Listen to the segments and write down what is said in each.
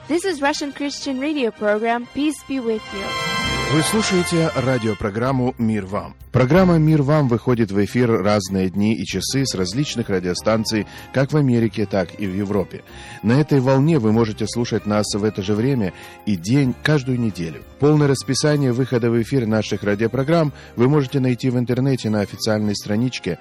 This is Russian Christian radio program. Peace be with you. Вы слушаете радиопрограмму «Мир вам». Программа «Мир вам» выходит в эфир разные дни и часы с различных радиостанций, как в Америке, так и в Европе. На этой волне вы можете слушать нас в это же время и день каждую неделю. Полное расписание выхода в эфир наших радиопрограмм вы можете найти в интернете на официальной страничке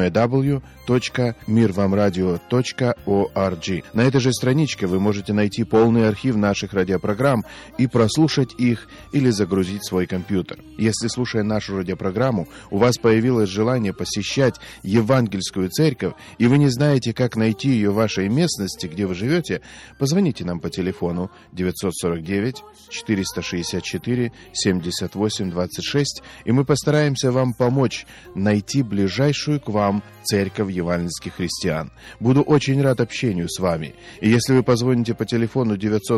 www.mirvamradio.org. На этой же страничке вы можете найти полный архив наших радиопрограмм и прослушать их или загрузить свой компьютер. Если, слушая нашу радиопрограмму, у вас появилось желание посещать евангельскую церковь, и вы не знаете, как найти ее в вашей местности, где вы живете, позвоните нам по телефону 949-464-78-26, и мы постараемся вам помочь найти ближайшую к вам церковь евангельских христиан. Буду очень рад общению с вами. И если вы позвоните по телефону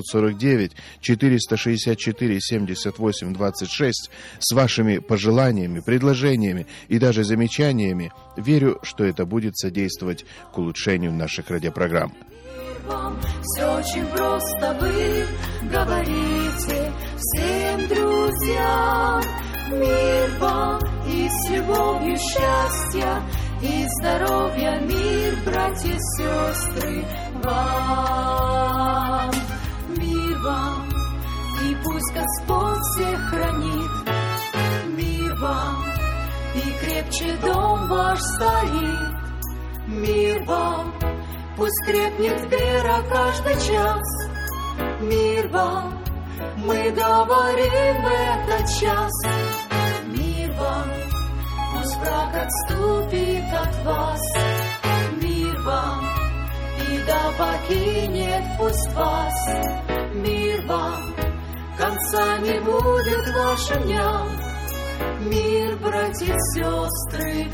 949-464-78-26 с вашими пожеланиями, предложениями и даже замечаниями, верю, что это будет содействовать к улучшению наших радиопрограмм. Все очень просто, вы говорите всем друзьям. Мир вам и с любовью счастья и здоровья, мир, братья и сестры, вам. Мир вам, и пусть Господь всех хранит. Мир вам, и крепче дом ваш стоит. Мир вам, пусть крепнет вера каждый час. Мир вам, мы говорим в этот час. Мир вам, пусть враг отступит от вас. Мир вам, беда покинет пусть вас. Мир вам, конца не будет вашим дням. Мир, братья и сестры,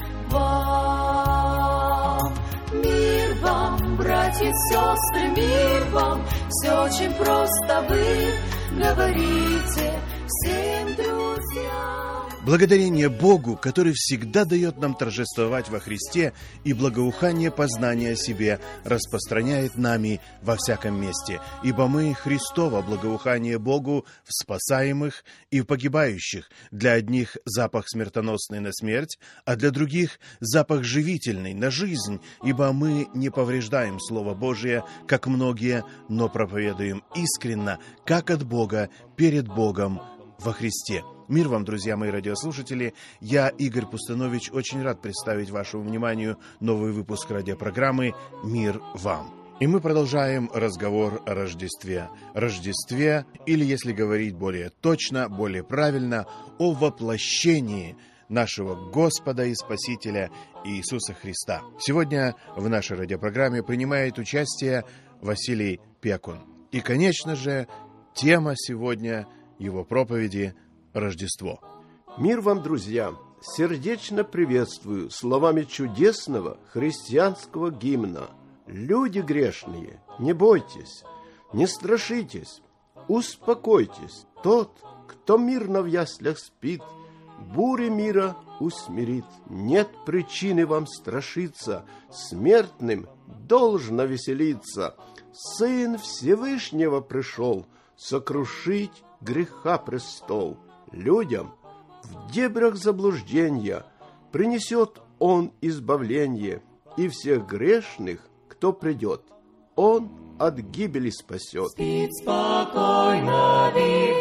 вам. Мир вам, братья и сестры, мир вам. Все очень просто, вы говорите всем друзьям. Благодарение Богу, который всегда дает нам торжествовать во Христе, и благоухание познания о себе распространяет нами во всяком месте. Ибо мы Христово благоухание Богу в спасаемых и в погибающих. Для одних запах смертоносный на смерть, а для других запах живительный на жизнь. Ибо мы не повреждаем Слово Божие, как многие, но проповедуем искренно, как от Бога, перед Богом во Христе. Мир вам, друзья мои радиослушатели! Я, Игорь Пустанович, очень рад представить вашему вниманию новый выпуск радиопрограммы «Мир вам». И мы продолжаем разговор о Рождестве. Рождестве, или, если говорить более точно, более правильно, о воплощении нашего Господа и Спасителя Иисуса Христа. Сегодня в нашей радиопрограмме принимает участие Василий Пекун. И, конечно же, тема сегодня его проповеди – Рождество. Мир вам, друзья! Сердечно приветствую словами чудесного христианского гимна. Люди грешные, не бойтесь, не страшитесь, успокойтесь. Тот, кто мирно в яслях спит, бури мира усмирит. Нет причины вам страшиться, смертным должно веселиться. Сын Всевышнего пришел сокрушить греха престол. Людям в дебрях заблуждения принесет Он избавление, и всех грешных, кто придет, Он от гибели спасет. Спит спокойно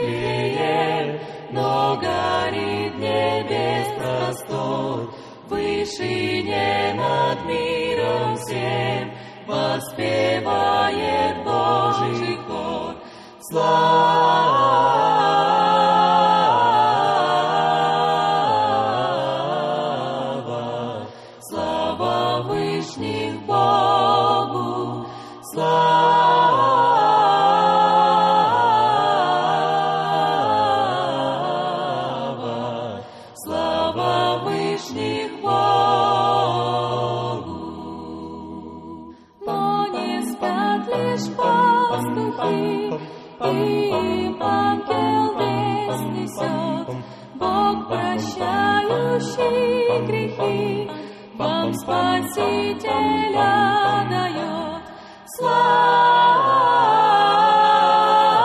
Вифлеем, но горит небес простор. В вышине над миром всем воспевает Божий хор. Слава, слава вышних Богу, слава, слава вышних Богу. Но не спят лишь пастухи, им ангел весть несет, Бог, прощающий грехи, вам Спасителя дает. Слава,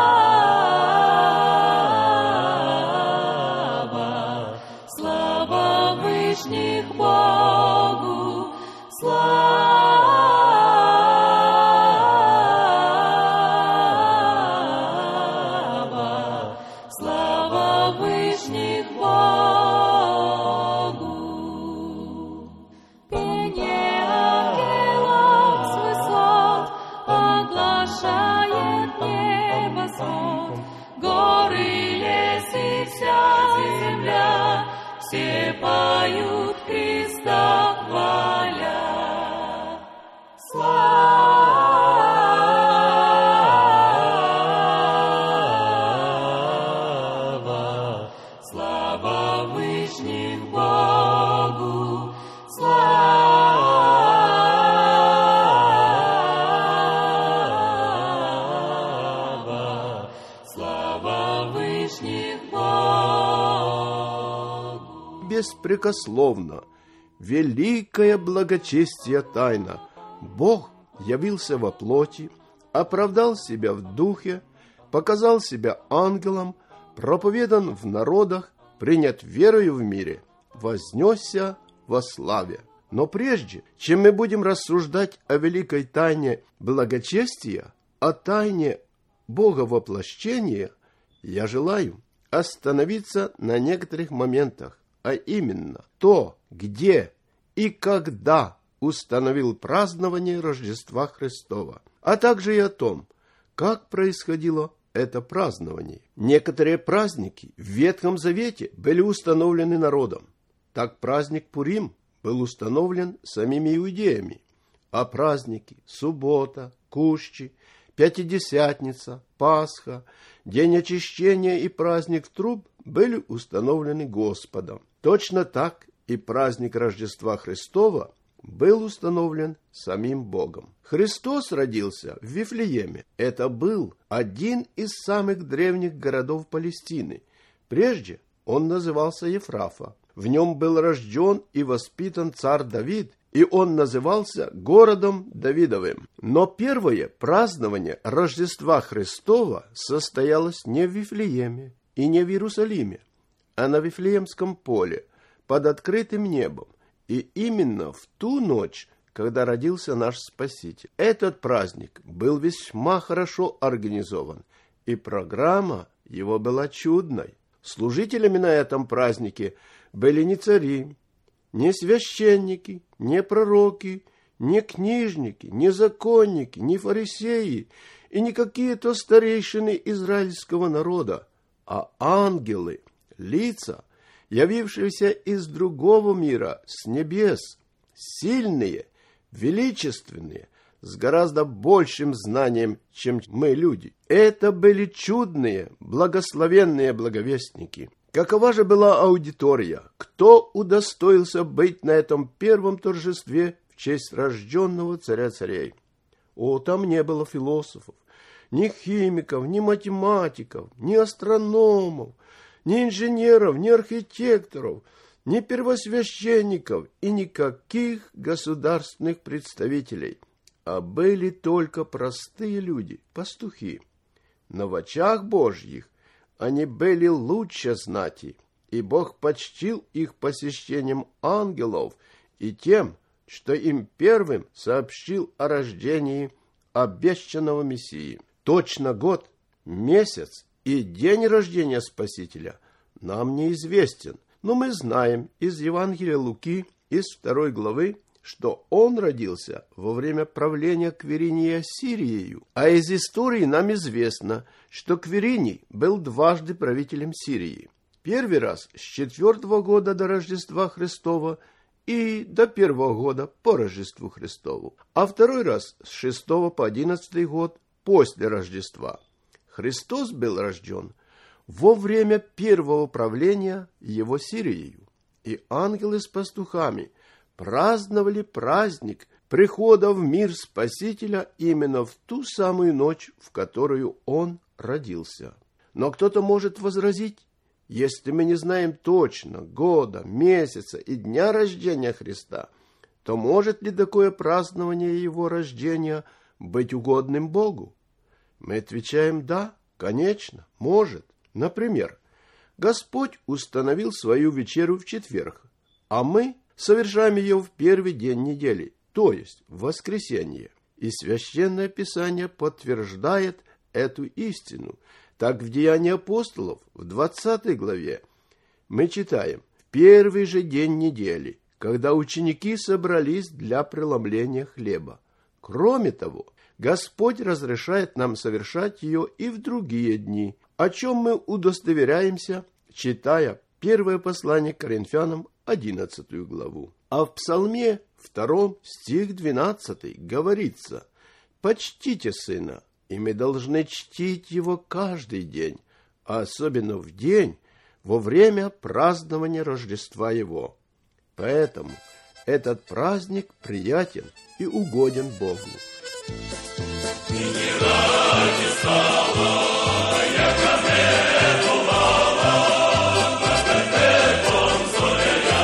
беспрекословно. Великое благочестие тайна. Бог явился во плоти, оправдал себя в духе, показал себя ангелом, проповедан в народах, принят верою в мире, вознесся во славе. Но прежде, чем мы будем рассуждать о великой тайне благочестия, о тайне Боговоплощения, я желаю остановиться на некоторых моментах, а именно то, где и когда установил празднование Рождества Христова, а также и о том, как происходило это празднование. Некоторые праздники в Ветхом Завете были установлены народом. Так праздник Пурим был установлен самими иудеями, а праздники суббота, кущи, Пятидесятница, Пасха, День очищения и праздник труб были установлены Господом. Точно так и праздник Рождества Христова был установлен самим Богом. Христос родился в Вифлееме. Это был один из самых древних городов Палестины. Прежде он назывался Ефрафа. В нем был рожден и воспитан царь Давид, и он назывался городом Давидовым. Но первое празднование Рождества Христова состоялось не в Вифлееме и не в Иерусалиме, а на Вифлеемском поле, под открытым небом, и именно в ту ночь, когда родился наш Спаситель. Этот праздник был весьма хорошо организован, и программа его была чудной. Служителями на этом празднике были не цари, не священники, не пророки, не книжники, не законники, не фарисеи и не какие-то старейшины израильского народа, а ангелы, лица, явившиеся из другого мира, с небес, сильные, величественные, с гораздо большим знанием, чем мы, люди. Это были чудные, благословенные благовестники. Какова же была аудитория? Кто удостоился быть на этом первом торжестве в честь рожденного царя царей? Там не было философов, ни химиков, ни математиков, ни астрономов, ни инженеров, ни архитекторов, ни первосвященников и никаких государственных представителей, а были только простые люди, пастухи. Но в очах Божьих они были лучше знати, и Бог почтил их посещением ангелов и тем, что им первым сообщил о рождении обещанного Мессии. Точно год, месяц и день рождения Спасителя нам неизвестен, но мы знаем из Евангелия Луки, из 2 главы, что он родился во время правления Квиринии Ассирией. А из истории нам известно, что Квириний был дважды правителем Сирии. Первый раз с 4 года до Рождества Христова и до 1 года по Рождеству Христову, а второй раз с 6 по 11 год после Рождества. Христос был рожден во время первого правления его Сирией, и ангелы с пастухами праздновали праздник прихода в мир Спасителя именно в ту самую ночь, в которую он родился. Но кто-то может возразить, если мы не знаем точно года, месяца и дня рождения Христа, то может ли такое празднование его рождения быть угодным Богу? Мы отвечаем «да», конечно, может. Например, Господь установил свою вечеру в четверг, а мы совершаем ее в первый день недели, то есть в воскресенье. И Священное Писание подтверждает эту истину. Так в Деянии апостолов, в 20 главе, мы читаем: «В первый же день недели, когда ученики собрались для преломления хлеба». Кроме того, Господь разрешает нам совершать ее и в другие дни, о чем мы удостоверяемся, читая первое послание к Коринфянам, 11 главу. А в Псалме 2, стих 12 говорится: «Почтите Сына, и мы должны чтить Его каждый день, а особенно в день, во время празднования Рождества Его». Поэтому этот праздник приятен и угоден Богу. Я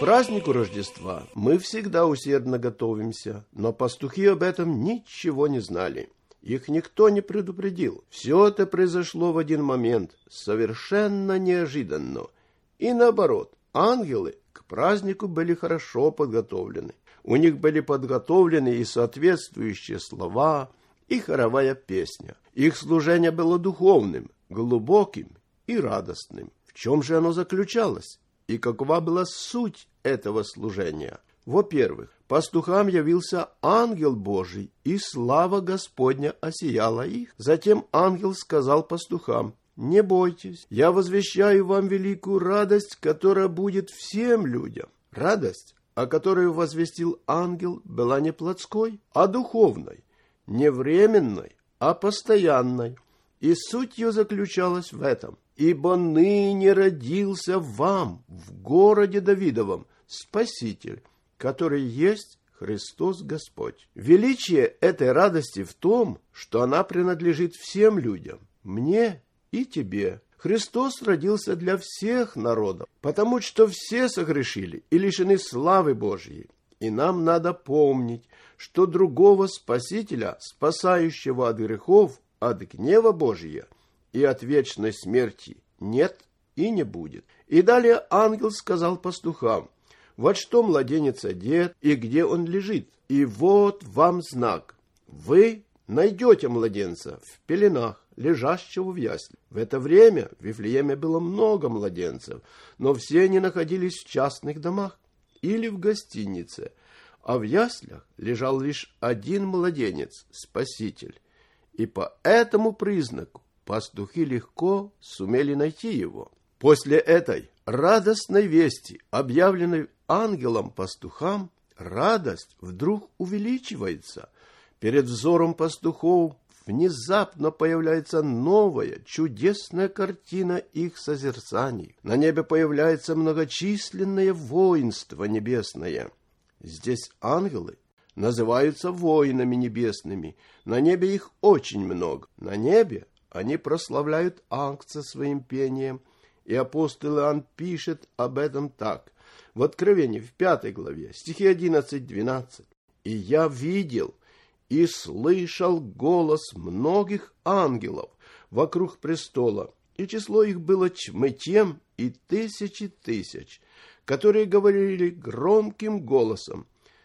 празднику Рождества мы всегда усердно готовимся, но пастухи об этом ничего не знали. Их никто не предупредил. Все это произошло в один момент, совершенно неожиданно. И наоборот, ангелы к празднику были хорошо подготовлены. У них были подготовлены и соответствующие слова, и хоровая песня. Их служение было духовным, глубоким и радостным. В чем же оно заключалось? И какова была суть этого служения? Во-первых, пастухам явился ангел Божий, и слава Господня осияла их. Затем ангел сказал пастухам: «Не бойтесь, я возвещаю вам великую радость, которая будет всем людям». Радость, о которой возвестил ангел, была не плотской, а духовной, не временной, а постоянной. И суть ее заключалась в этом: «Ибо ныне родился вам в городе Давидовом Спаситель, который есть Христос Господь». Величие этой радости в том, что она принадлежит всем людям, мне и тебе. Христос родился для всех народов, потому что все согрешили и лишены славы Божьей. И нам надо помнить, что другого Спасителя, спасающего от грехов, от гнева Божия и от вечной смерти, нет и не будет. И далее ангел сказал пастухам: «Вот что младенец одет, и где он лежит. И вот вам знак. Вы найдете младенца в пеленах, лежащего в яслях». В это время в Вифлееме было много младенцев, но все они находились в частных домах или в гостинице, а в яслях лежал лишь один младенец, Спаситель. И по этому признаку пастухи легко сумели найти его. После этой радостной вести, объявленной ангелом пастухам, радость вдруг увеличивается. Перед взором пастухов внезапно появляется новая, чудесная картина их созерцаний. На небе появляется многочисленное воинство небесное. Здесь ангелы называются воинами небесными. На небе их очень много. На небе они прославляют Агнца своим пением. И апостол Иоанн пишет об этом так. В Откровении, в 5 главе, стихи 11-12. «И я видел и слышал голос многих ангелов вокруг престола, и число их было тьмы тем и тысячи тысяч, которые говорили громким голосом: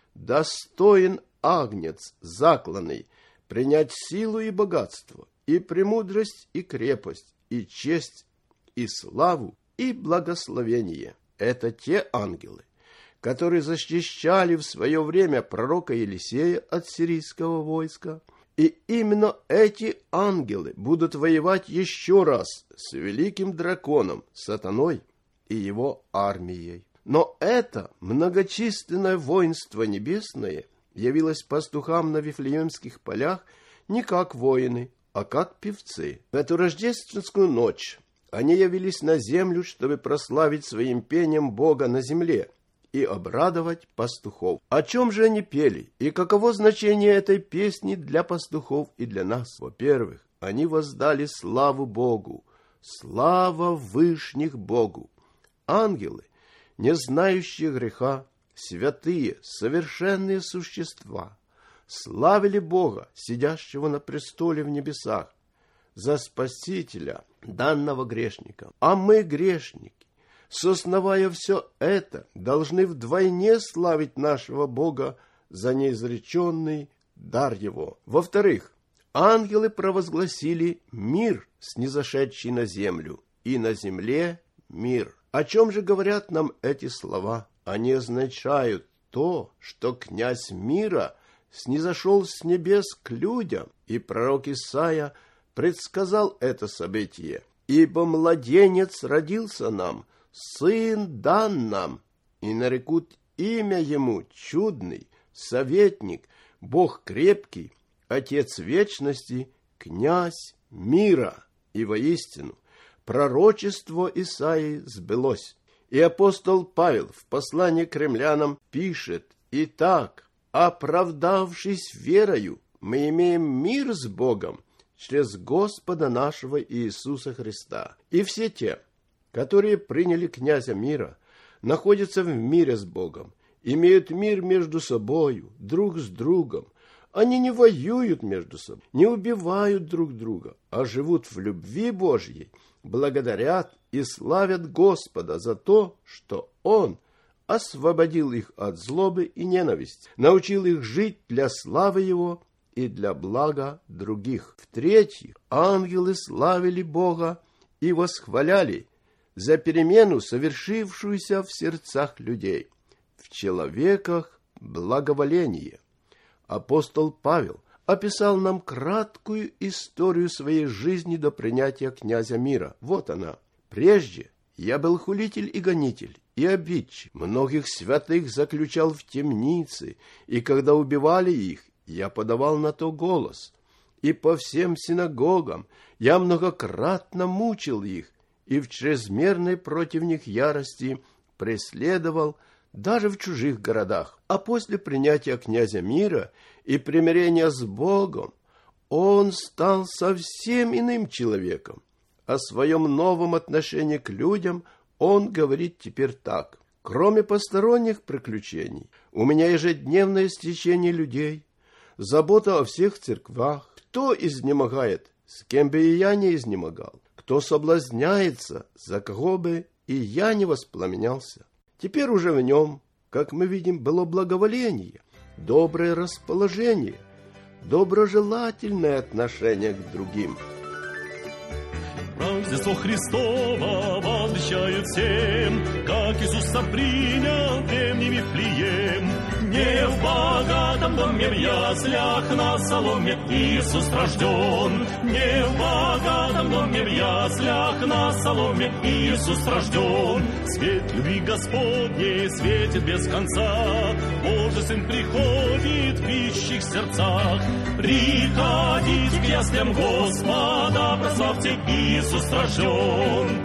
достоин Агнец закланный принять силу и богатство, и премудрость, и крепость, и честь, и славу, и благословение». Это те ангелы, которые защищали в свое время пророка Елисея от сирийского войска. И именно эти ангелы будут воевать еще раз с великим драконом, сатаной и его армией. Но это многочисленное воинство небесное явилось пастухам на Вифлеемских полях не как воины, а как певцы. В эту рождественскую ночь они явились на землю, чтобы прославить своим пением Бога на земле и обрадовать пастухов. О чем же они пели, и каково значение этой песни для пастухов и для нас? Во-первых, они воздали славу Богу, слава вышних Богу. Ангелы, не знающие греха, святые, совершенные существа, славили Бога, сидящего на престоле в небесах, за Спасителя, данного грешникам. А мы, грешники, сознавая все это, должны вдвойне славить нашего Бога за неизреченный дар Его. Во-вторых, ангелы провозгласили мир, снизошедший на землю, и на земле мир. О чем же говорят нам эти слова? Они означают то, что князь мира снизошел с небес к людям, и пророк Исаия предсказал это событие. «Ибо младенец родился нам, сын дан нам, и нарекут имя ему чудный, советник, Бог крепкий, Отец вечности, князь мира». И воистину пророчество Исаии сбылось. И апостол Павел в послании к римлянам пишет: «Итак, оправдавшись верою, мы имеем мир с Богом через Господа нашего Иисуса Христа». И все те, которые приняли князя мира, находятся в мире с Богом, имеют мир между собою, друг с другом. Они не воюют между собой, не убивают друг друга, а живут в любви Божьей, благодарят и славят Господа за то, что Он освободил их от злобы и ненависти, научил их жить для славы Его и для блага других. В-третьих, ангелы славили Бога и восхваляли за перемену, совершившуюся в сердцах людей, в человеках благоволение. Апостол Павел описал нам краткую историю своей жизни до принятия князя мира. Вот она. «Прежде я был хулитель и гонитель, и обидчик. Многих святых заключал в темницы, и когда убивали их, я подавал на то голос. И по всем синагогам я многократно мучил их, и в чрезмерной против них ярости преследовал даже в чужих городах. А после принятия князя мира и примирения с Богом он стал совсем иным человеком. О своем новом отношении к людям он говорит теперь так. Кроме посторонних приключений, у меня ежедневное стечение людей, забота о всех церквах. Кто изнемогает, с кем бы и я не изнемогал, кто соблазняется, за кого бы и я не воспламенялся. Теперь уже в нем, как мы видим, было благоволение, доброе расположение, доброжелательное отношение к другим. Рождество Христово возвещает всем, как Иисуса принял древний Вифлеем. Не в богатом доме, в яслях на соломе Иисус рожден. Не в богатом доме, в яслях на соломе Иисус рожден. Свет любви Господней светит без конца, Божий Сын приходит в ищих сердцах. Приходите к яслям Господа, прославьте, Иисус рожден.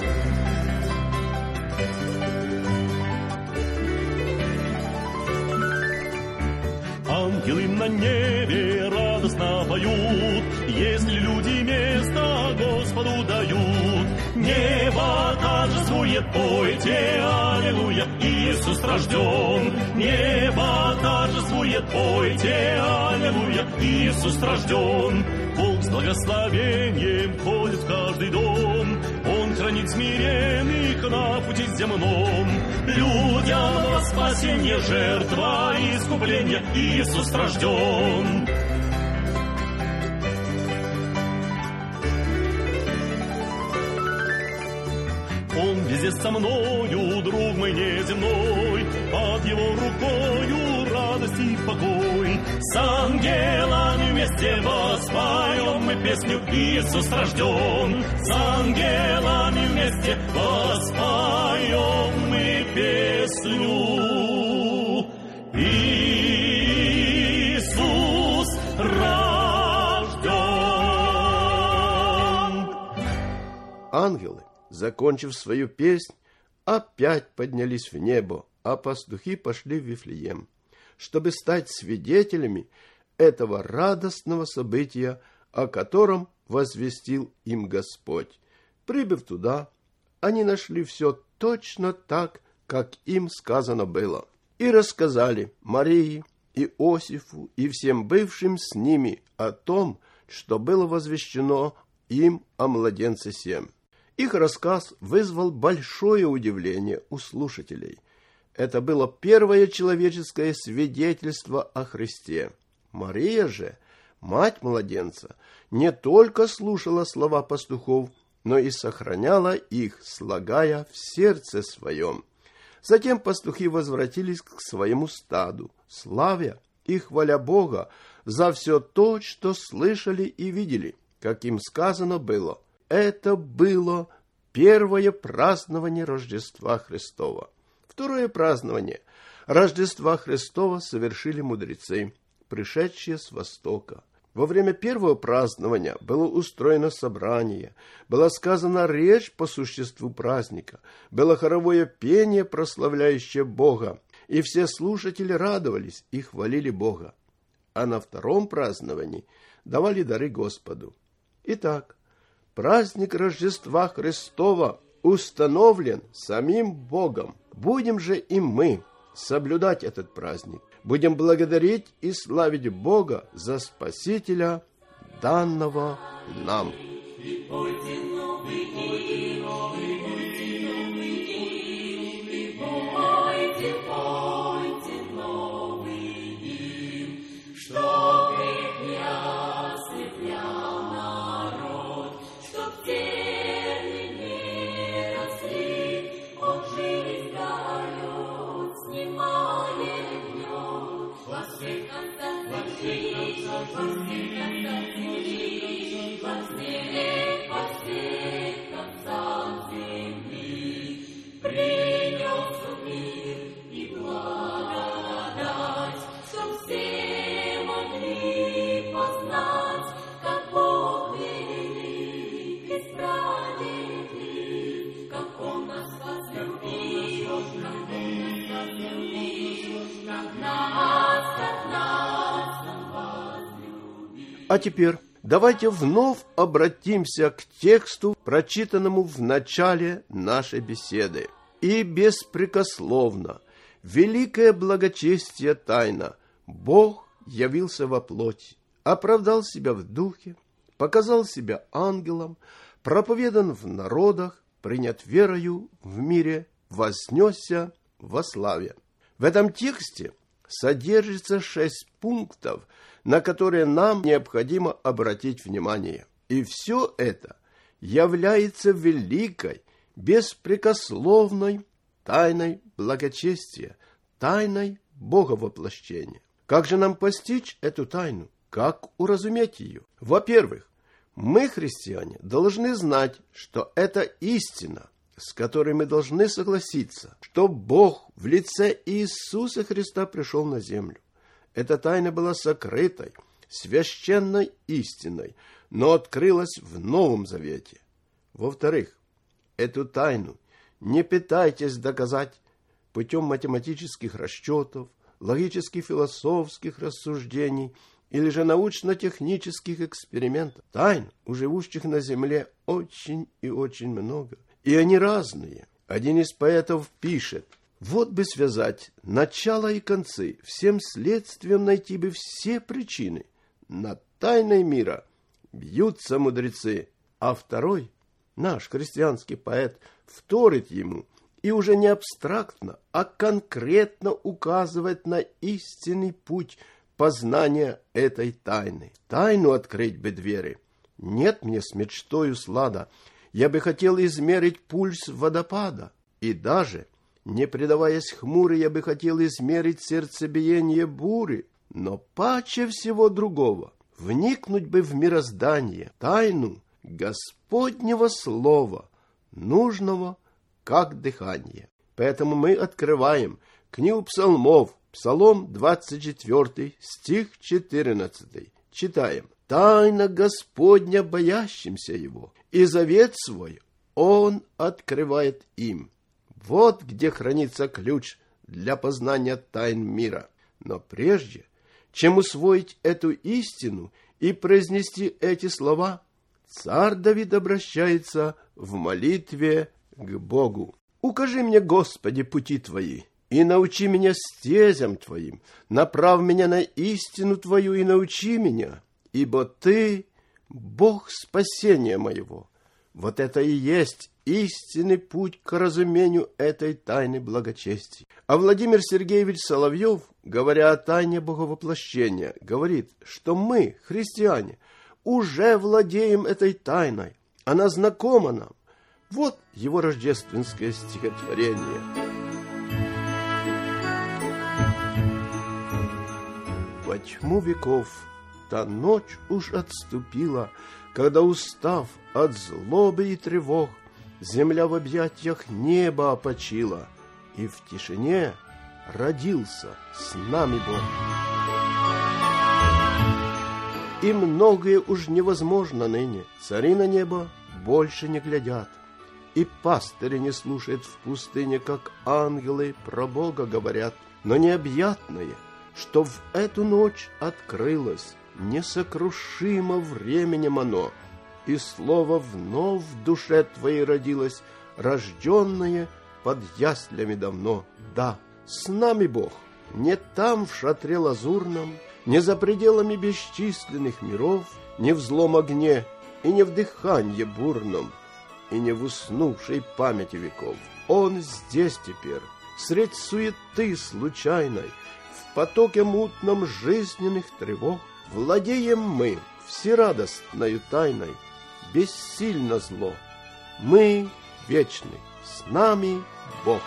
Ангелы на небе радостно поют, если люди место Господу дают. Небо торжествует, пойте, аллилуйя, Иисус рожден. Небо торжествует, пойте, аллилуйя, Иисус рожден. Бог с благословением ходит в каждый дом, Он хранит смиренных на пути земном. Людям во спасение жертва искупления Иисус рожден. Он везде со мною, друг мой неземной, под Его рукою радость и покой. С ангелами вместе воспоем мы песню «Иисус рожден». С ангелами вместе воспоем мы песню «Иисус рожден». Ангелы, закончив свою песнь, опять поднялись в небо, а пастухи пошли в Вифлеем, чтобы стать свидетелями этого радостного события, о котором возвестил им Господь. Прибыв туда, они нашли все точно так, как им сказано было, и рассказали Марии, Иосифу и всем бывшим с ними о том, что было возвещено им о младенце сем. Их рассказ вызвал большое удивление у слушателей. Это было первое человеческое свидетельство о Христе. Мария же, мать младенца, не только слушала слова пастухов, но и сохраняла их, слагая в сердце своем. Затем пастухи возвратились к своему стаду, славя и хваля Бога за все то, что слышали и видели, как им сказано было. Это было первое празднование Рождества Христова. Второе празднование Рождества Христова совершили мудрецы, пришедшие с Востока. Во время первого празднования было устроено собрание, была сказана речь по существу праздника, было хоровое пение, прославляющее Бога, и все слушатели радовались и хвалили Бога. А на втором праздновании давали дары Господу. Итак, праздник Рождества Христова установлен самим Богом. Будем же и мы соблюдать этот праздник. Будем благодарить и славить Бога за Спасителя, данного нам. А теперь давайте вновь обратимся к тексту, прочитанному в начале нашей беседы. «И беспрекословно, великое благочестие тайна, Бог явился во плоти, оправдал себя в духе, показал себя ангелом, проповедан в народах, принят верою в мире, вознесся во славе». В этом тексте содержится 6 пунктов, на которые нам необходимо обратить внимание. И все это является великой, беспрекословной тайной благочестия, тайной Боговоплощения. Как же нам постичь эту тайну? Как уразуметь ее? Во-первых, мы, христиане, должны знать, что это истина, с которой мы должны согласиться, что Бог в лице Иисуса Христа пришел на землю. Эта тайна была сокрытой, священной истиной, но открылась в Новом Завете. Во-вторых, эту тайну не пытайтесь доказать путем математических расчетов, логически-философских рассуждений или же научно-технических экспериментов. Тайн, у живущих на земле, очень и очень много. И они разные. Один из поэтов пишет: «Вот бы связать начало и концы, всем следствием найти бы все причины. Над тайной мира бьются мудрецы». А второй, наш христианский поэт, вторит ему и уже не абстрактно, а конкретно указывает на истинный путь познания этой тайны. Тайну открыть бы двери. Нет мне с мечтою слада. Я бы хотел измерить пульс водопада. И даже, не предаваясь хмуре, я бы хотел измерить сердцебиение бури. Но паче всего другого вникнуть бы в мироздание, тайну Господнего Слова, нужного как дыхание. Поэтому мы открываем книгу Псалмов, Псалом 24, стих 14. Читаем: «Тайна Господня боящимся Его, и завет свой Он открывает им». Вот где хранится ключ для познания тайн мира. Но прежде, чем усвоить эту истину и произнести эти слова, царь Давид обращается в молитве к Богу. «Укажи мне, Господи, пути Твои, и научи меня стезям Твоим, направь меня на истину Твою и научи меня, ибо Ты – Бог спасения моего». Вот это и есть истинный путь к разумению этой тайны благочестия. А Владимир Сергеевич Соловьев, говоря о тайне Боговоплощения, говорит, что мы, христиане, уже владеем этой тайной. Она знакома нам. Вот его рождественское стихотворение. Во тьму веков та ночь уж отступила, когда, устав от злобы и тревог, земля в объятиях неба опочила, и в тишине родился с нами Бог. И многое уж невозможно ныне, цари на небо больше не глядят, и пастыри не слушают в пустыне, как ангелы про Бога говорят. Но необъятное, что в эту ночь открылось, несокрушимо временем оно, и слово вновь в душе твоей родилось, рожденное под яслями давно. Да, с нами Бог, не там в шатре лазурном, не за пределами бесчисленных миров, не в злом огне и не в дыханье бурном, и не в уснувшей памяти веков. Он здесь теперь, средь суеты случайной, в потоке мутном жизненных тревог. Владеем мы всерадостною тайной, бессильно зло. Мы вечны, с нами Бог.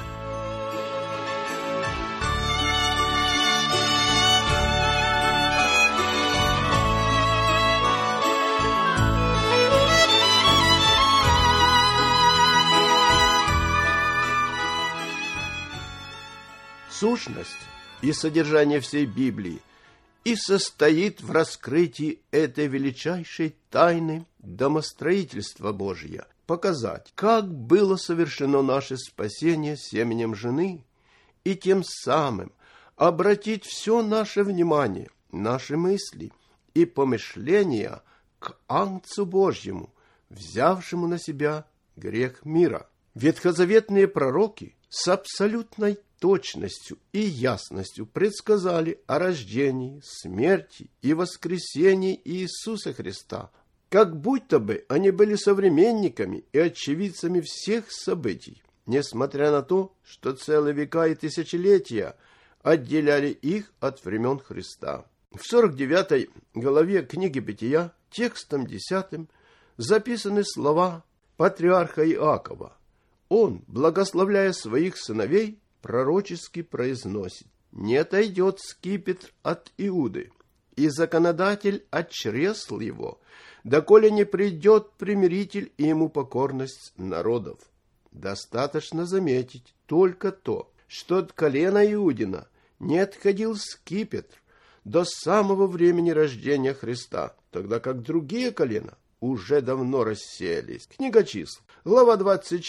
Сущность и содержание всей Библии и состоит в раскрытии этой величайшей тайны домостроительства Божия, показать, как было совершено наше спасение семенем жены, и тем самым обратить все наше внимание, наши мысли и помышления к Агнцу Божьему, взявшему на себя грех мира. Ветхозаветные пророки с абсолютной точностью и ясностью предсказали о рождении, смерти и воскресении Иисуса Христа, как будто бы они были современниками и очевидцами всех событий, несмотря на то, что целые века и тысячелетия отделяли их от времен Христа. В 49 главе книги Бытия, текстом 10, записаны слова патриарха Иакова. Он, благословляя своих сыновей, пророчески произносит: «Не отойдет скипетр от Иуды, и законодатель от чресл его, доколе не придет примиритель и ему покорность народов». Достаточно заметить только то, что от колена Иудина не отходил скипетр до самого времени рождения Христа, тогда как другие колена уже давно рассеялись. Книга Числ, глава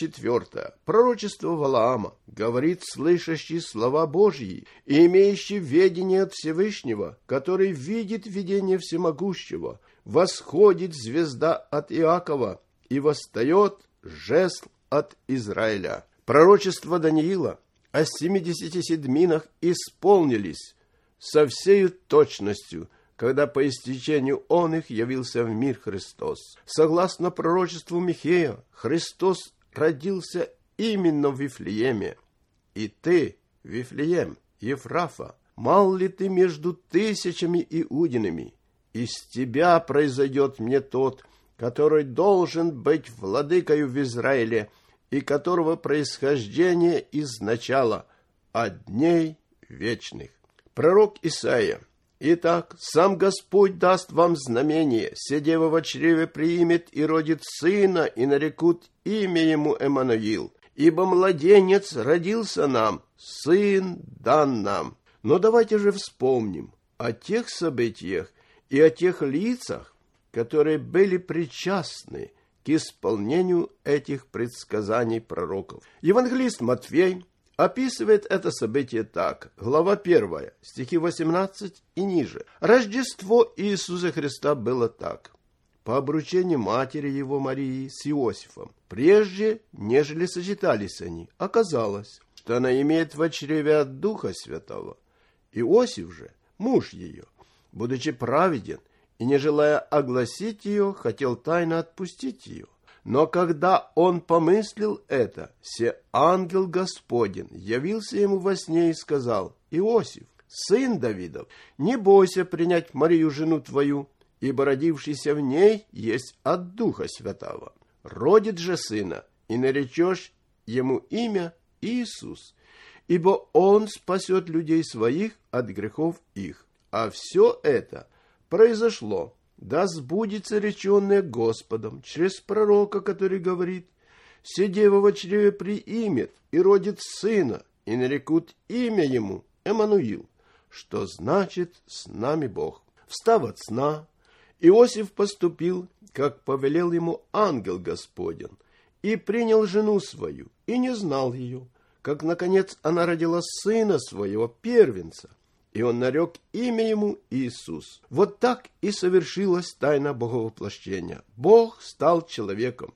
24, пророчество Валаама, говорит слышащий слова Божьи и имеющий ведение от Всевышнего, который видит видение Всемогущего: восходит звезда от Иакова и восстает жезл от Израиля. Пророчество Даниила о 70 седминах исполнились со всею точностью, когда по истечению он их явился в мир Христос. Согласно пророчеству Михея, Христос родился именно в Вифлееме. И ты, Вифлеем, Ефрафа, мал ли ты между тысячами иудинами? Из тебя произойдет мне тот, который должен быть владыкою в Израиле, и которого происхождение изначало от дней вечных. Пророк Исаия: «Итак, сам Господь даст вам знамение, седева во чреве приимет и родит сына, и нарекут имя ему Эммануил, ибо младенец родился нам, сын дан нам». Но давайте же вспомним о тех событиях и о тех лицах, которые были причастны к исполнению этих предсказаний пророков. Евангелист Матфей описывает это событие так. Глава 1, стихи 18 и ниже. Рождество Иисуса Христа было так. По обручению матери его Марии с Иосифом, прежде, нежели сочетались они, оказалось, что она имеет во чреве от Духа Святого. Иосиф же, муж ее, будучи праведен и не желая огласить ее, хотел тайно отпустить ее. Но когда он помыслил это, се ангел Господень явился ему во сне и сказал: «Иосиф, сын Давидов, не бойся принять Марию, жену твою, ибо родившийся в ней есть от Духа Святого. Родит же сына, и наречешь ему имя Иисус, ибо он спасет людей своих от грехов их». А все это произошло, да сбудется реченное Господом через пророка, который говорит: «Седева во чреве приимет и родит сына, и нарекут имя ему Эммануил», что значит «с нами Бог». Встав от сна, Иосиф поступил, как повелел ему ангел Господень, и принял жену свою, и не знал ее, как, наконец, она родила сына своего, первенца, и он нарек имя ему Иисус. Вот так и совершилась тайна боговоплощения. Бог стал человеком,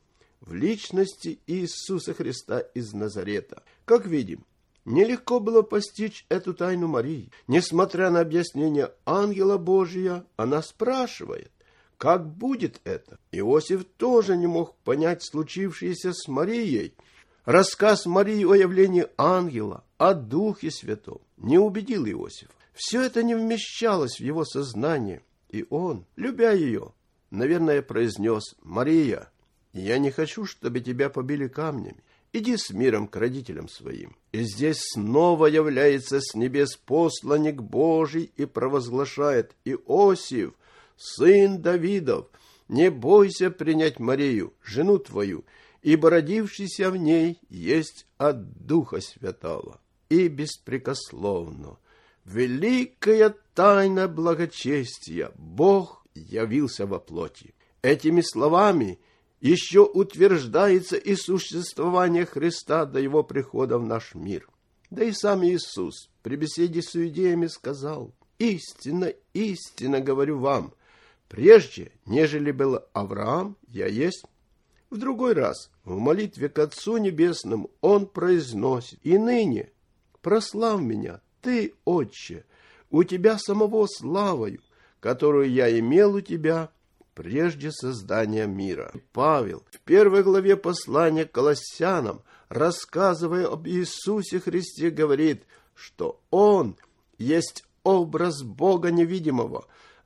в личности Иисуса Христа из Назарета. Как видим, нелегко было постичь эту тайну Марии. Несмотря на объяснение ангела Божия, она спрашивает, как будет это? Иосиф тоже не мог понять случившееся с Марией. Рассказ Марии о явлении ангела, о Духе Святом не убедил Иосифа. Все это не вмещалось в его сознание, и он, любя ее, наверное, произнес: «Мария, я не хочу, чтобы тебя побили камнями. Иди с миром к родителям своим». И здесь снова является с небес посланник Божий и провозглашает: «Иосиф, сын Давидов, не бойся принять Марию, жену твою, ибо родившийся в ней есть от Духа Святого». И беспрекословно: великая тайна благочестия, Бог явился во плоти. Этими словами еще утверждается и существование Христа до Его прихода в наш мир. Да и сам Иисус при беседе с иудеями сказал: «Истинно, истинно говорю вам, прежде, нежели был Авраам, я есть». В другой раз, в молитве к Отцу Небесному, Он произносит: «И ныне прослав меня, Ты, Отче, у Тебя самого славою, которую я имел у Тебя прежде создания мира». Павел в 1 главе послания к Колоссянам, рассказывая об Иисусе Христе, говорит, что Он есть образ Бога невидимого,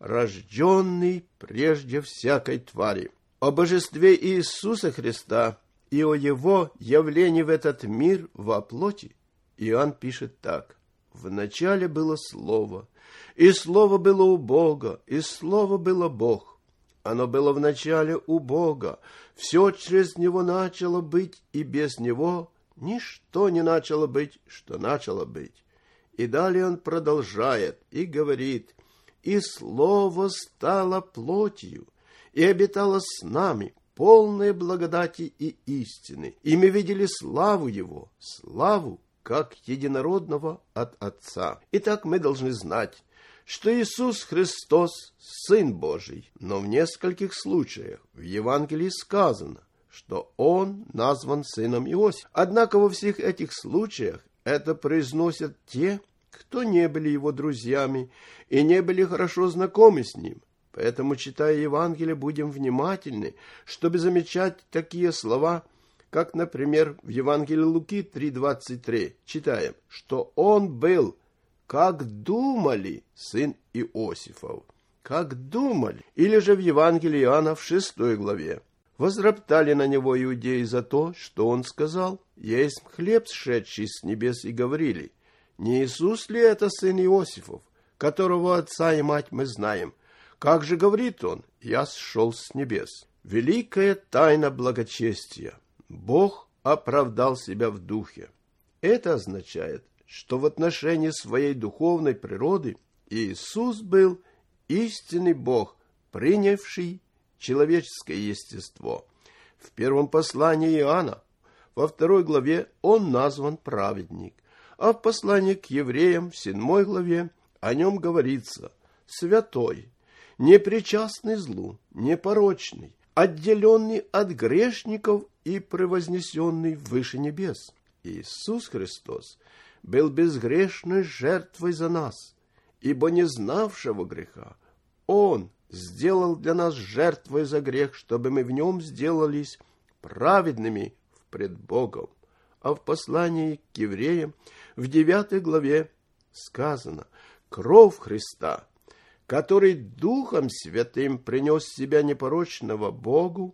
рожденный прежде всякой твари. О божестве Иисуса Христа и о Его явлении в этот мир во плоти Иоанн пишет так: «В начале было Слово, и Слово было у Бога, и Слово было Бог. Оно было в начале у Бога, все через Него начало быть, и без Него ничто не начало быть, что начало быть». И далее он продолжает и говорит: «И Слово стало плотью, и обитало с нами, полное благодати и истины. И мы видели славу Его, славу, как единородного от Отца». Итак, мы должны знать, что Иисус Христос – Сын Божий, но в нескольких случаях в Евангелии сказано, что Он назван сыном Иосифа. Однако во всех этих случаях это произносят те, кто не были Его друзьями и не были хорошо знакомы с Ним. Поэтому, читая Евангелие, будем внимательны, чтобы замечать такие слова, как, например, в Евангелии Луки 3:23 читаем, что Он был, как думали, сын Иосифов. Как думали. Или же в Евангелии Иоанна в 6 главе. Возроптали на Него иудеи за то, что Он сказал: «Есть хлеб, сшедший с небес», и говорили: «Не Иисус ли это сын Иосифов, которого отца и мать мы знаем? Как же говорит Он: я сшел с небес». Великая тайна благочестия. Бог оправдал себя в духе. Это означает, что в отношении своей духовной природы Иисус был истинный Бог, принявший человеческое естество. В первом послании Иоанна, во 2 главе, он назван праведник, а в послании к евреям в 7 главе о нем говорится: святой, непричастный злу, непорочный, отделенный от грешников и превознесенный выше небес. Иисус Христос был безгрешной жертвой за нас, ибо не знавшего греха Он сделал для нас жертвой за грех, чтобы мы в нем сделались праведными пред Богом. А в послании к евреям в 9 главе сказано: кровь Христа, который Духом Святым принес себя непорочного Богу,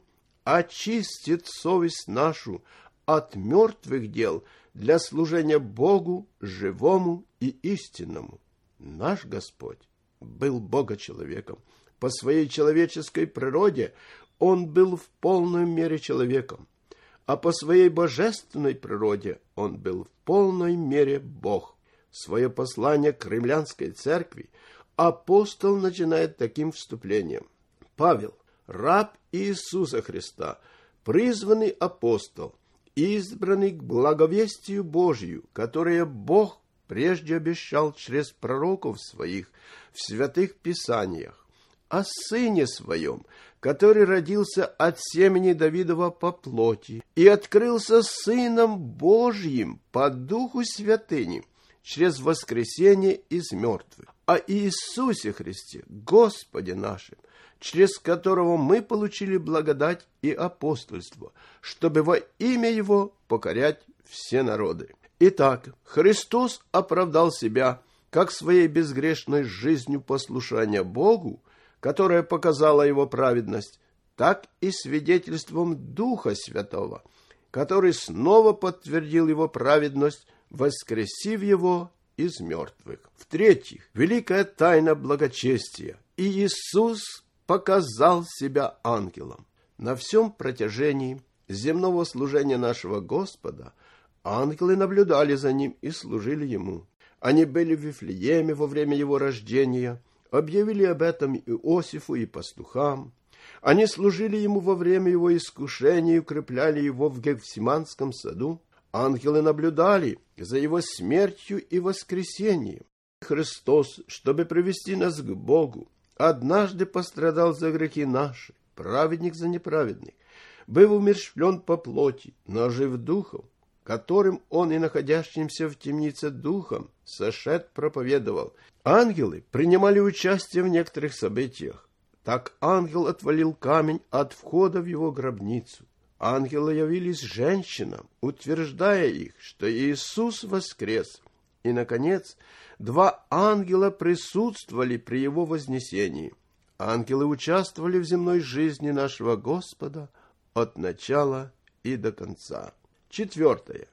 очистит совесть нашу от мертвых дел для служения Богу живому и истинному. Наш Господь был Бога-человеком. По своей человеческой природе Он был в полной мере человеком, а по своей божественной природе Он был в полной мере Бог. Свое послание к римлянской церкви апостол начинает таким вступлением: Павел, раб Иисуса Христа, призванный апостол, избранный к благовестию Божию, которое Бог прежде обещал через пророков своих в святых писаниях, о Сыне Своем, который родился от семени Давидова по плоти и открылся Сыном Божьим по Духу Святыни через воскресение из мертвых, о Иисусе Христе, Господе нашим, через которого мы получили благодать и апостольство, чтобы во имя Его покорять все народы. Итак, Христос оправдал себя как своей безгрешной жизнью послушания Богу, которая показала Его праведность, так и свидетельством Духа Святого, который снова подтвердил Его праведность, воскресив Его из мертвых. В-третьих, великая тайна благочестия. И Иисус показал себя ангелом. На всем протяжении земного служения нашего Господа ангелы наблюдали за Ним и служили Ему. Они были в Вифлееме во время Его рождения, объявили об этом Иосифу и пастухам. Они служили Ему во время Его искушения и укрепляли Его в Гефсиманском саду. Ангелы наблюдали за Его смертью и воскресением. Христос, чтобы привести нас к Богу, однажды пострадал за грехи наши, праведник за неправедных, был умерщвлен по плоти, но жив духом, которым Он и находящимся в темнице духом сошед проповедовал. Ангелы принимали участие в некоторых событиях. Так ангел отвалил камень от входа в его гробницу. Ангелы явились женщинам, утверждая их, что Иисус воскрес. И, наконец, 2 ангела присутствовали при Его вознесении. Ангелы участвовали в земной жизни нашего Господа от начала и до конца. 4.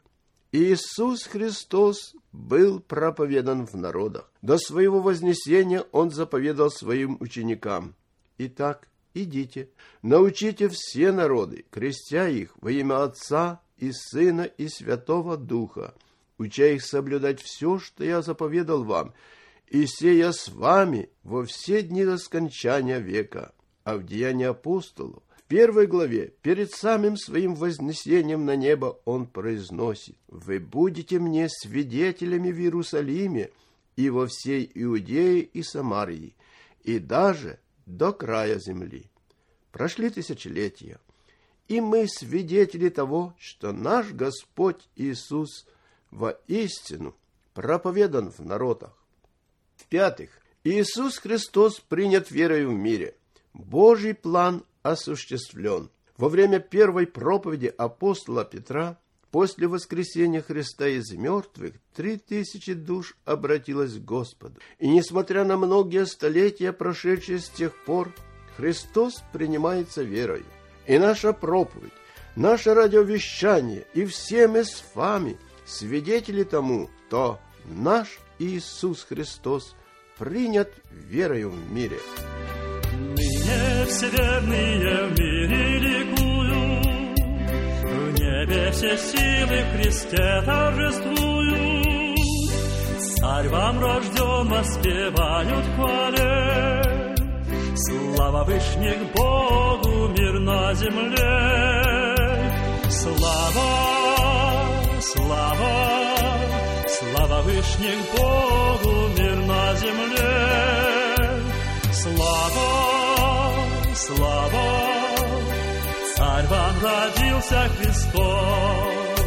Иисус Христос был проповедан в народах. До своего вознесения Он заповедал Своим ученикам: «Итак, идите, научите все народы, крестя их во имя Отца и Сына и Святого Духа, уча их соблюдать все, что я заповедал вам, и сея с вами во все дни до скончания века». А в Деянии апостолов, в 1 главе, перед самым Своим вознесением на небо Он произносит: «Вы будете мне свидетелями в Иерусалиме и во всей Иудее и Самарии, и даже до края земли». Прошли тысячелетия, и мы свидетели того, что наш Господь Иисус воистину проповедан в народах. В-пятых, Иисус Христос принят верою в мире. Божий план осуществлен. Во время первой проповеди апостола Петра, после воскресения Христа из мертвых, 3000 душ обратилось к Господу. И несмотря на многие столетия, прошедшие с тех пор, Христос принимается верою. И наша проповедь, наше радиовещание, и все мы с вами свидетели тому, что наш Иисус Христос принят верою в мире. Ныне все верные в мире ликуют, в небе все силы в Христе торжествуют. Царь вам рожден, воспевают хвале, слава вышних Богу, мир на земле. Слава, слава, слава вышних Богу, мир на земле. Слава, слава, царь вам родился Христос.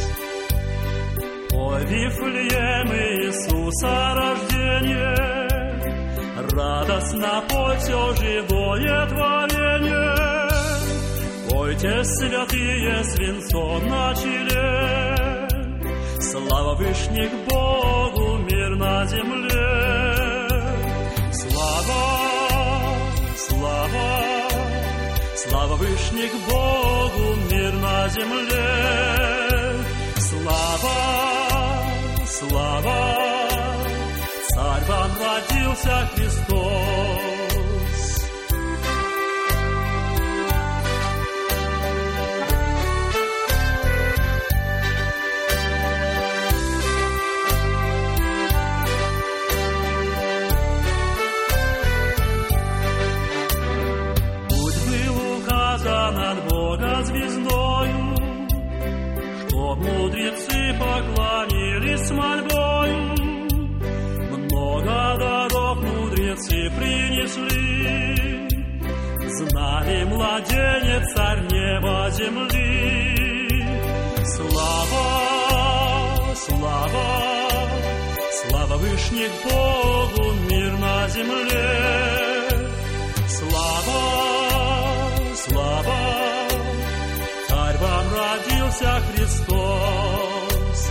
Ой, Вифлеем Иисуса рождение, радостно пой все живое творение. Пойте, святые, с венцом на челе, слава вышних Богу, мир на земле. Слава, слава, слава вышних Богу, мир на земле. Слава, слава, царь вам родился Христос. Над Бога звездою, чтоб мудрецы поклонились мольбою. Много даров мудрецы принесли, нами младенец, царь неба земли. Слава, слава, слава вышних Богу, мир на земле. Слава, слава, царь вам родился Христос.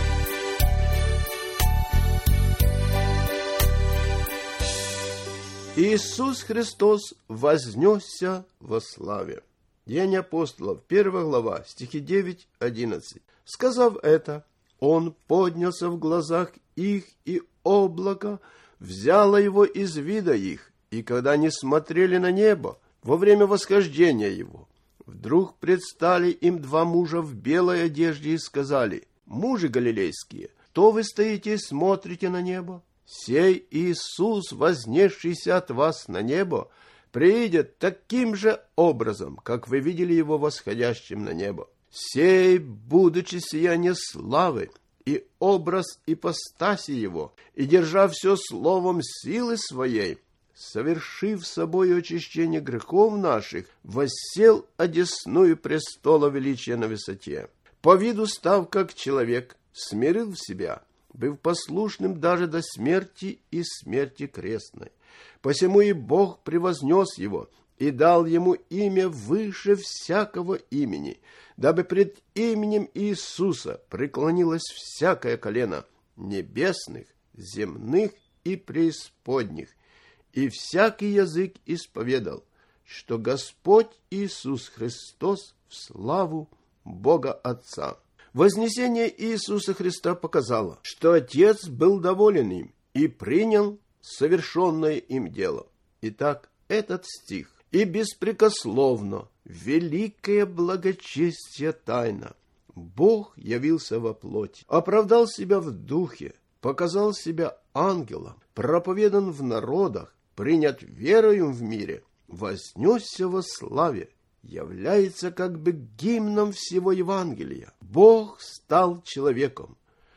Иисус Христос вознесся во славе. Деяния апостолов, 1 глава, стихи 9-11. Сказав это, Он поднялся в глазах их, и облако взяло его из вида их. И когда они смотрели на небо во время восхождения его, вдруг предстали им два мужа в белой одежде и сказали: «Мужи галилейские, что вы стоите и смотрите на небо? Сей Иисус, вознесшийся от вас на небо, приидет таким же образом, как вы видели его восходящим на небо. Сей, будучи сияние славы, и образ ипостаси его, и держа все словом силы своей, совершив собой очищение грехов наших, воссел одесную престола величия на высоте. По виду став как человек, смирил в себя, быв послушным даже до смерти и смерти крестной. Посему и Бог превознес его и дал ему имя выше всякого имени, дабы пред именем Иисуса преклонилось всякое колено небесных, земных и преисподних, и всякий язык исповедал, что Господь Иисус Христос в славу Бога Отца». Вознесение Иисуса Христа показало, что Отец был доволен им и принял совершенное им дело. Итак, этот стих: «И беспрекословно, великое благочестие тайна, Бог явился во плоти, оправдал себя в духе, показал себя ангелом, проповедан в народах, принят верою в мире, вознесся во славе», является как бы гимном всего Евангелия. Бог стал человеком,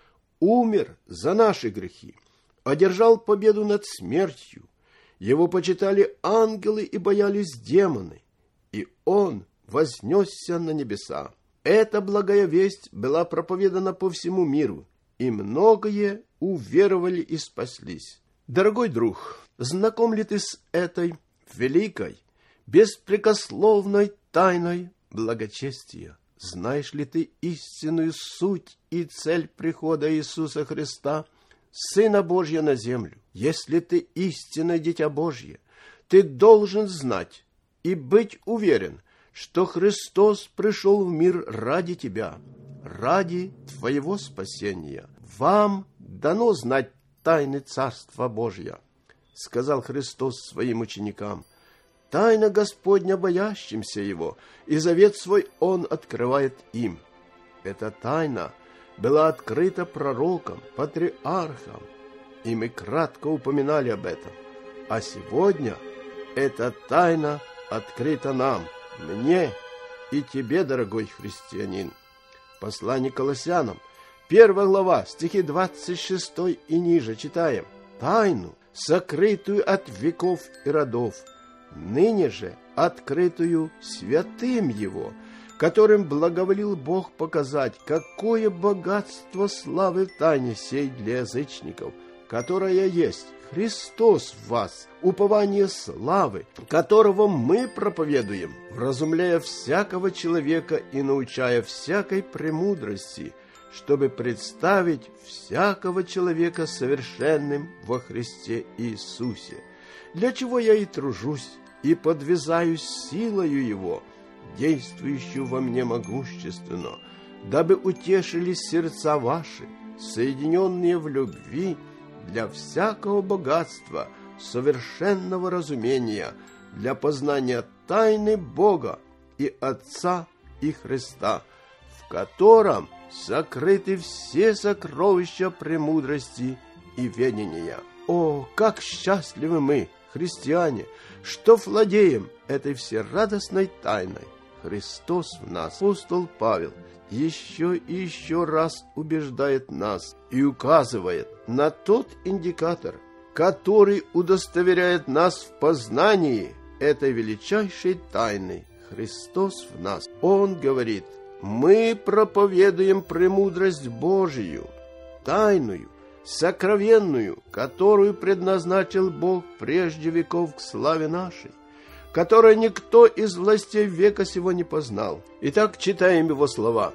умер за наши грехи, одержал победу над смертью. Его почитали ангелы и боялись демоны, и Он вознесся на небеса. Эта благая весть была проповедана по всему миру, и многие уверовали и спаслись. Дорогой друг, знаком ли ты с этой великой, беспрекословной тайной благочестия? Знаешь ли ты истинную суть и цель прихода Иисуса Христа, Сына Божия, на землю? Если ты истинное дитя Божье, ты должен знать и быть уверен, что Христос пришел в мир ради тебя, ради твоего спасения. Вам дано знать тайны Царства Божия, сказал Христос своим ученикам. Тайна Господня боящимся Его, и завет свой Он открывает им. Эта тайна была открыта пророкам, патриархам, и мы кратко упоминали об этом. А сегодня эта тайна открыта нам, мне и тебе, дорогой христианин. Послание к Колоссянам, 1 глава, стихи 26 и ниже читаем: «Тайну, сокрытую от веков и родов, ныне же открытую святым Его, которым благоволил Бог показать, какое богатство славы в тайне сей для язычников, которая есть Христос в вас, упование славы, которого мы проповедуем, вразумляя всякого человека и научая всякой премудрости, чтобы представить всякого человека совершенным во Христе Иисусе, для чего я и тружусь, и подвязаюсь силою Его, действующую во мне могущественно, дабы утешились сердца ваши, соединенные в любви, для всякого богатства, совершенного разумения, для познания тайны Бога и Отца и Христа, в котором сокрыты все сокровища премудрости и ведения». О, как счастливы мы, христиане, что владеем этой всерадостной тайной! Христос в нас. Апостол Павел еще и еще раз убеждает нас и указывает на тот индикатор, который удостоверяет нас в познании этой величайшей тайны – Христос в нас. Он говорит: мы проповедуем премудрость Божию, тайную, сокровенную, которую предназначил Бог прежде веков к славе нашей, которую никто из властей века сего не познал. Итак, читаем его слова.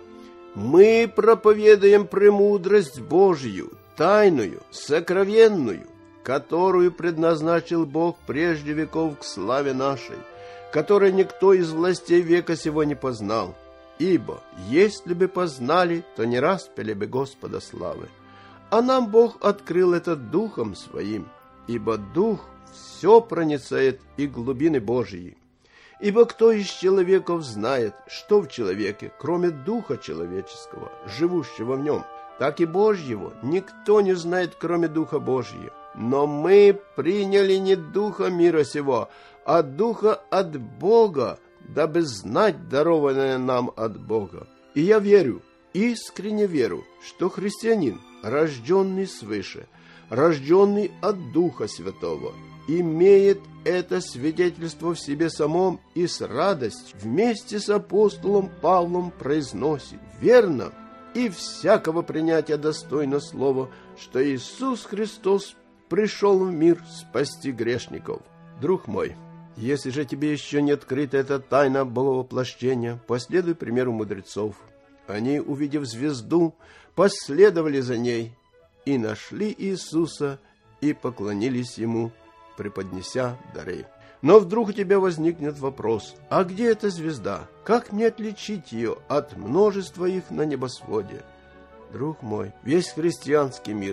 Мы проповедуем премудрость Божию, тайную, сокровенную, которую предназначил Бог прежде веков к славе нашей, которую никто из властей века сего не познал. Ибо, если бы познали, то не распяли бы Господа славы. А нам Бог открыл это Духом Своим, ибо Дух все проницает и глубины Божьи. Ибо кто из человеков знает, что в человеке, кроме Духа человеческого, живущего в нем? Так и Божьего никто не знает, кроме Духа Божьего. Но мы приняли не Духа мира сего, а Духа от Бога, дабы знать дарованное нам от Бога. И я верю, искренне верю, что христианин, рожденный свыше, рожденный от Духа Святого, имеет это свидетельство в себе самом и с радостью вместе с апостолом Павлом произносит: верно и всякого принятия достойно слова, что Иисус Христос пришел в мир спасти грешников. Друг мой, если же тебе еще не открыта эта тайна Боговоплощения, последуй примеру мудрецов. Они, увидев звезду, последовали за ней и нашли Иисуса и поклонились Ему, преподнеся дары. Но вдруг у тебя возникнет вопрос: а где эта звезда? Как мне отличить ее от множества их на небосводе? Друг мой, весь христианский мир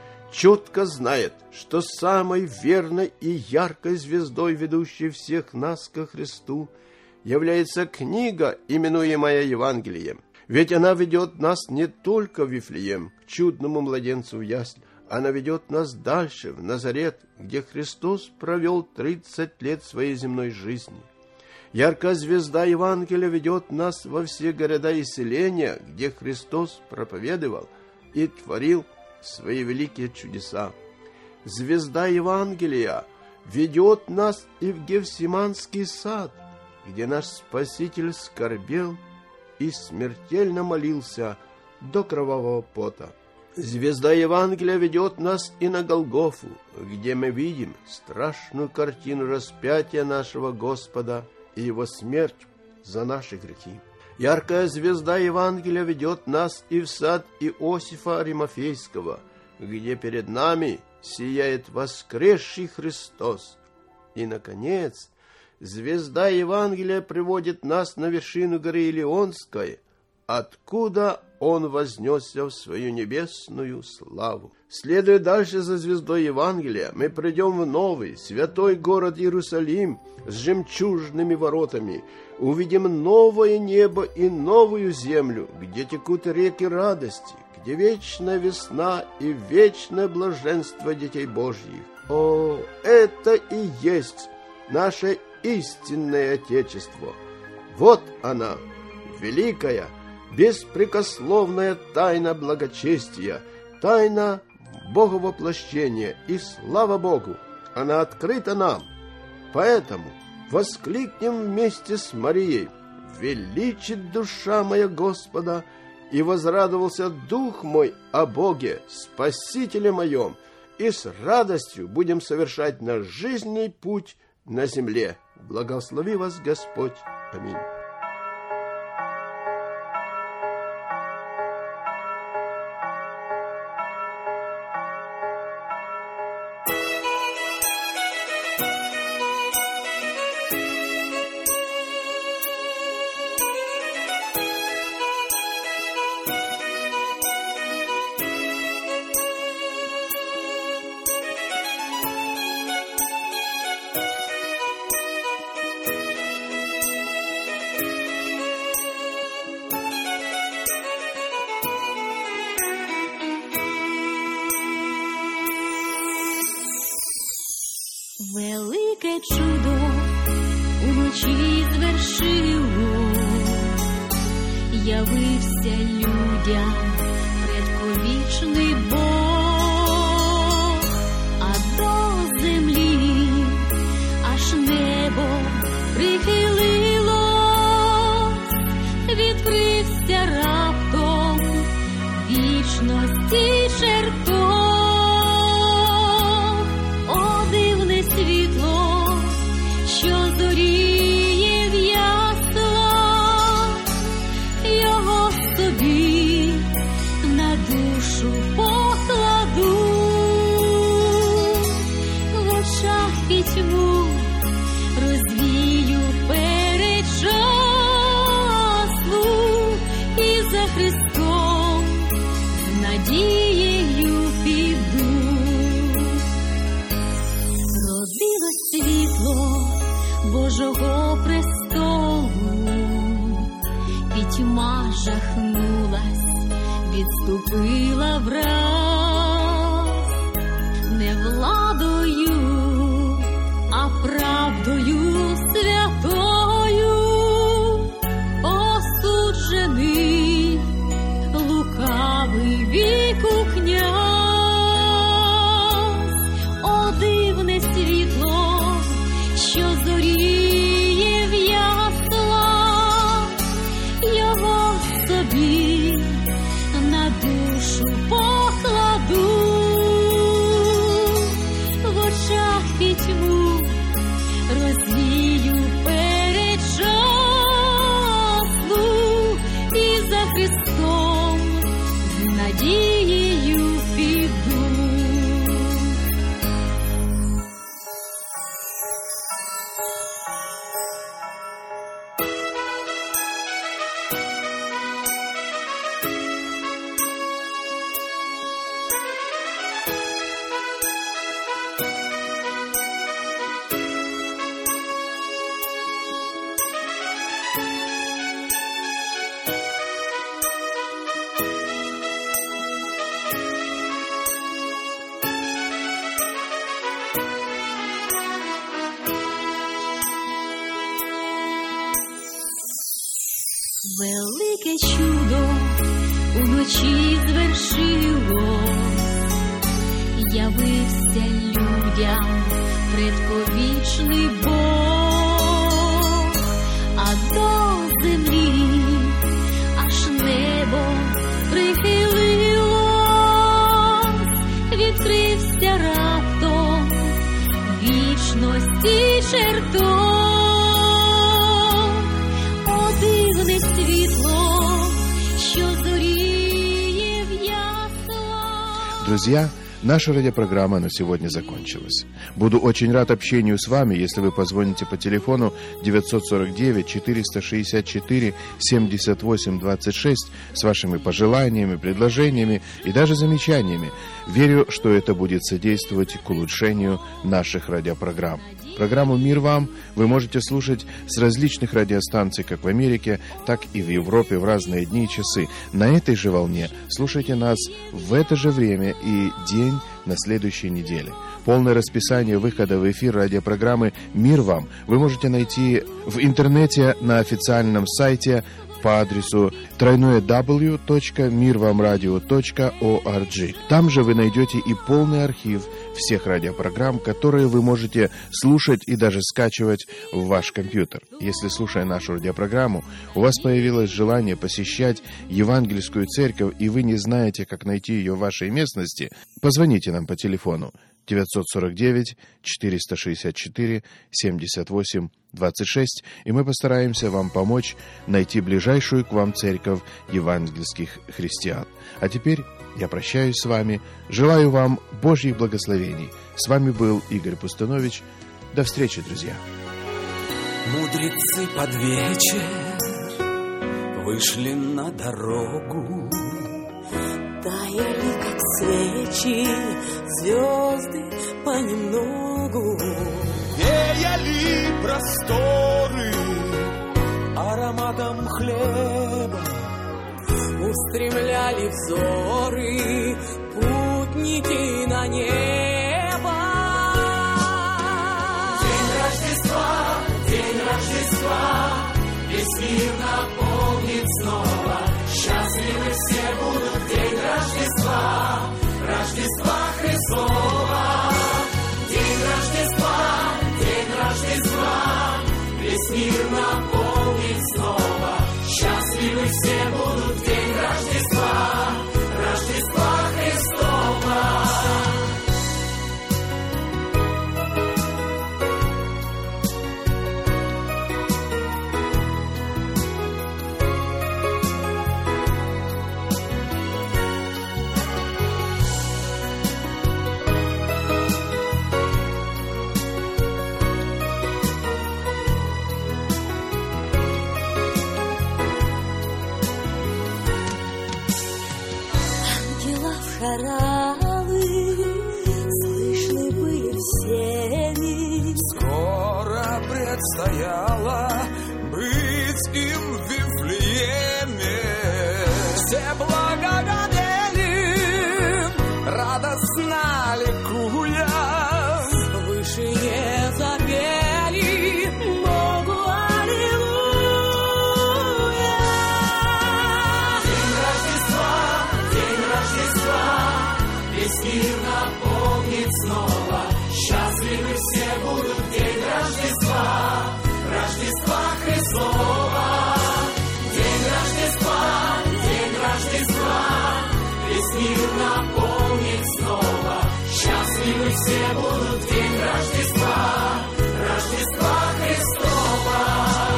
четко знает, что самой верной и яркой звездой, ведущей всех нас ко Христу, является книга, именуемая Евангелием. Ведь она ведет нас не только в Вифлеем, к чудному младенцу в яслях, она ведет нас дальше, в Назарет, где Христос провел 30 лет своей земной жизни. Яркая звезда Евангелия ведет нас во все города и селения, где Христос проповедовал и творил свои великие чудеса. Звезда Евангелия ведет нас и в Гефсиманский сад, где наш Спаситель скорбел и смертельно молился до кровавого пота. Звезда Евангелия ведет нас и на Голгофу, где мы видим страшную картину распятия нашего Господа и Его смерть за наши грехи. Яркая звезда Евангелия ведет нас и в сад Иосифа Аримафейского, где перед нами сияет воскресший Христос. И, наконец, звезда Евангелия приводит нас на вершину горы Илионской, откуда Он вознесся в свою небесную славу. Следуя дальше за звездой Евангелия, мы придем в новый, святой город Иерусалим с жемчужными воротами, увидим новое небо и новую землю, где текут реки радости, где вечная весна и вечное блаженство детей Божьих. О, это и есть наше истинное Отечество. Вот она, великая, беспрекословная тайна благочестия, тайна Боговоплощения, и слава Богу, она открыта нам. Поэтому воскликнем вместе с Марией: «Величит душа моя Господа, и возрадовался дух мой о Боге, Спасителе моем, и с радостью будем совершать наш жизненный путь на земле. Благослови вас Господь. Аминь». Велике чудо уночі звершило, явився людям предковічний Бог, а до землі аж небо відкрився раптом вічності чертог. О, дивне світло, що зоріє в яслах, його собі на душу покладу. В очах пітьму розвію передчасну, і за Христом з надією піду. Родилось світло Божого престолу, пітьма жахнулась, відступила враз. Не владою, а правдою святою осуджений лукавий віку князь. О, дивне світло, що зоріє в яслах, його собі на душу покладу. В очах пітьму розвію передчасну, і за Христом з надією піду. Велике чудо уночі звершилось, явився людям предковічний Бог, а до землі аж небо прихилилось, відкрився раптом вічності чертог. Світло, що зоріє в яслах. Друзья, наша радиопрограмма на сегодня закончилась. Буду очень рад общению с вами, если вы позвоните по телефону 949-464-78-26 с вашими пожеланиями, предложениями и даже замечаниями. Верю, что это будет содействовать к улучшению наших радиопрограмм. Программу «Мир вам» вы можете слушать с различных радиостанций, как в Америке, так и в Европе в разные дни и часы. На этой же волне слушайте нас в это же время и день на следующей неделе. Полное расписание выхода в эфир радиопрограммы «Мир вам» вы можете найти в интернете на официальном сайте по адресу www.mirvamradio.org. Там же вы найдете и полный архив всех радиопрограмм, которые вы можете слушать и даже скачивать в ваш компьютер. Если, слушая нашу радиопрограмму, у вас появилось желание посещать Евангельскую церковь, и вы не знаете, как найти ее в вашей местности, позвоните нам по телефону 949-464-78-26, и мы постараемся вам помочь найти ближайшую к вам церковь евангельских христиан. А теперь я прощаюсь с вами, желаю вам Божьих благословений. С вами был Игорь Пустунович. До встречи, друзья. Мудрецы под вечер вышли на дорогу, таяли, как свечи, звезды понемногу. веяли просторы ароматом хлеба, Устремляли взоры путники на небо. День Рождества, весь мир наполнит снова. Счастливы все будут в день Рождества, Рождества Христова. День Рождества, весь мир наполнит снова. Счастливы хоралы слышны были всеми. Скоро предстояло быть им в Вифлееме. Все благоговели, радостно ликуя, В вышине запели Богу аллилуйя. День Рождества, весь мир наполнит снова. Счастливы все будут в день Рождества, Рождества Христова. День Рождества, весь мир наполнит снова. Счастливы все будут в день Рождества, Рождества Христова.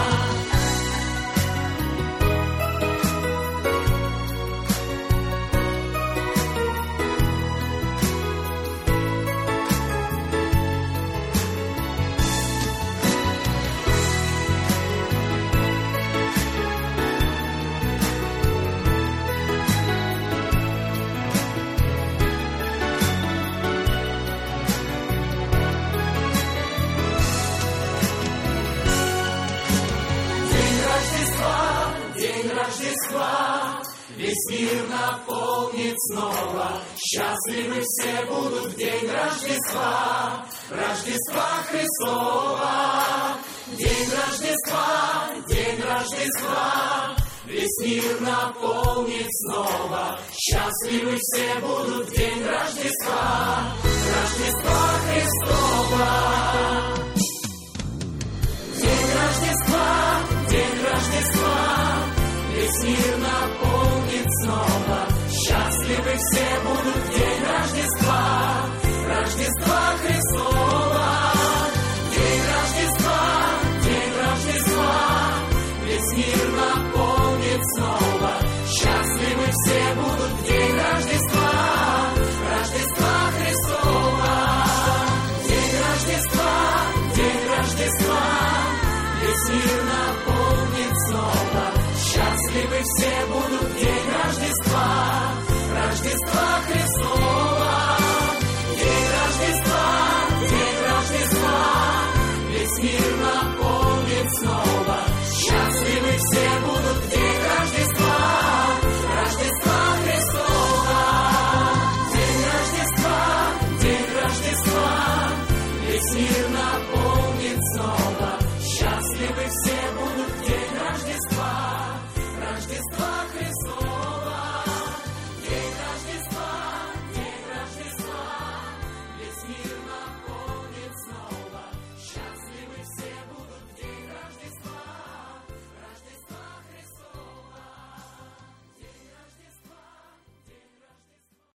День Рождества, весь мир наполнит снова. Счастливы все будут в день Рождества, Рождества Христова. День Рождества, весь мир наполнит снова. Счастливы все будут в день Рождества, Рождества Христова. День Рождества, весь мир наполнит снова. Счастливы все будут в день Рождества, Рождества Христова. День Рождества, весь мир наполнит снова. Счастливы все будут в день Рождества, Рождества Христова. День Рождества, весь мир наполнит снова. Счастливы все будут в день Рождества, Рождества Христова.